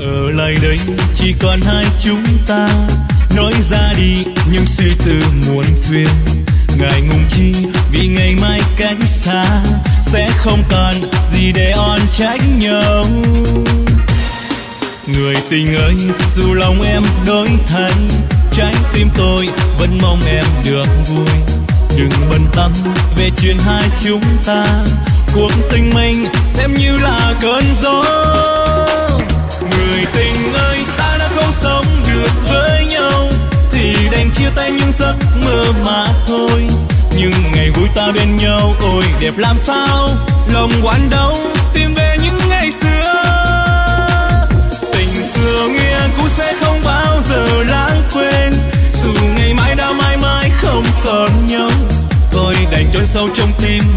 Ở lại đây chỉ còn hai chúng ta, nói ra đi những suy tư muộn phiền. Ngại ngùng chi vì ngày mai cách xa, sẽ không còn gì để oan trách nhau. Người tình ơi, dù lòng em đổi thay, trái tim tôi vẫn mong em được vui. Đừng bận tâm về chuyện hai chúng ta, cuộc tình mình xem như là cơn gió. Người tình ơi, ta đã không sống được với nhau, thì đành chia tay những giấc mơ mà thôi. Nhưng ngày vui ta bên nhau, ôi đẹp làm sao, lòng oán đau tìm về những ngày xưa. Tình xưa nghĩa cũ sẽ không bao giờ lãng quên, dù ngày mai đã mãi mãi không còn nhau. Tôi đành chôn sâu trong tim